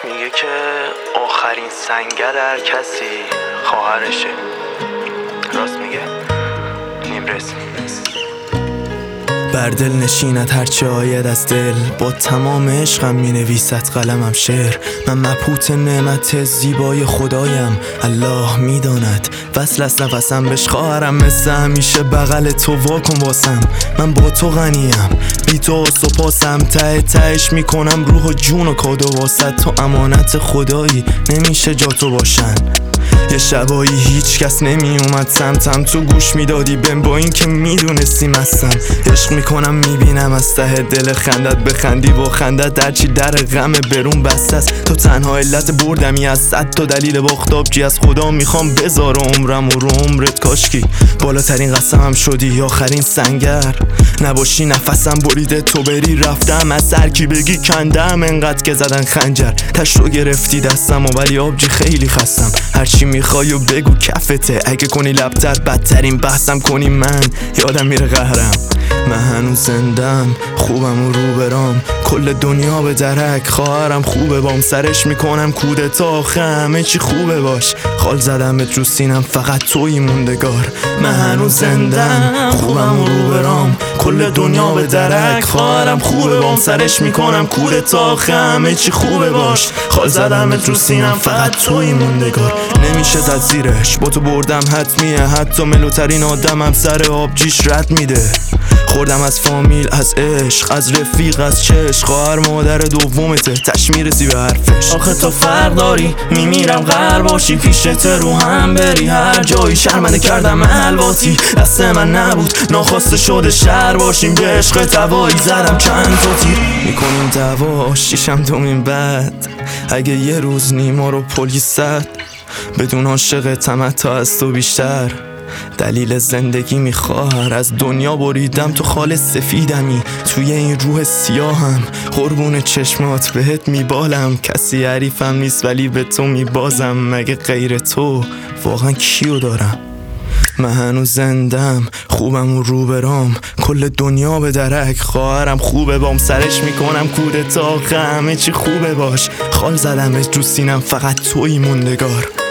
میگه که آخرین سنگر هر کسی خواهرشه. راست میگه. نیمرس بر دل نشیند هرچه آید از دل، با تمام عشقم می نویسد قلمم شعر. من مبهوت نعمت زیبای خدایم، الله می داند وصل از نفسم بش خواهرم. مثل همیشه بغل تو واکن واسم، من با تو غنیم بی تو آس و پاسم. ته تهش می کنم روح و جون و کادو واسد، تو امانت خدایی نمیشه جا تو باشن. یه شبایی هیچ کس نمی اومد سمتم، تو گوش میدادی بهم با این که میدونستی مستم. عشق میکنم میبینم از ته دل خندت، بخندی و خندت درچی در غم برون بسته است. تو تنها علت بردمی از 100 تا دلیل باختابجی، از خدا میخوام بذار عمرم و رو عمرت کاشکی بالاترین قسمم شدی آخرین سنگر. نباشی نفسم بریده تو بری رفتم، از سر کی بگی کندم انقدر که زدن خنجر. تش رو گرفتی دستم و ولی آبجی خیلی خستم. هرچی میخوای و بگو کفته، اگه کنی لبتر بدترین بحثم کنی من یادم میره قهرم. من هنوز زندم خوبم و رو برام، کل دنیا به درک خواهرم خوبه بام. سرش میکنم کودتا آخه همه چی خوبه باش، خال زدمت رو سینم فقط توی موندگار. من هنوز زندم خوبم و رو برام، کل دنیا به درک خواهرم خوبه بام. سرش میکنم کودتا آخه همه چی خوبه باش، خال زدمت رو سینم فقط توی موندگار. نمیشه زد زیرش با تو بردم حتمیه، حتی ملوترین آدمم سر آبجیش رد میده. خوردم از فامیل، از عشق، از رفیق، از چشق، خواهر مادر دومته تش میرسی به حرفش. آخه تو فرق داری میمیرم غر باشی، پیشت رو هم بری هر جایی. شرمنده کردم الواتی دست من نبود، ناخواسته شده شهر باشیم. به عشق توایی زدم چند تا تیر، میکنیم دعوا شیشم دومین بعد. اگه یه روز نیما رو پلیس زد، بدون عاشق تا از تو بیشتر. دلیل زندگی میخوار از دنیا بریدم، تو خال سفیدمی توی این روح سیاهم. قربون چشمات بهت میبالم، کسی حریفم نیست ولی به تو میبازم. مگه غیر تو واقعا کیو دارم؟ من هنوز زندم خوبم و رو برام، کل دنیا به درک خواهرم خوبه بام. سرش میکنم کودتا همه چی خوبه باش، خال زدمت رو سینم فقط توی موندگار.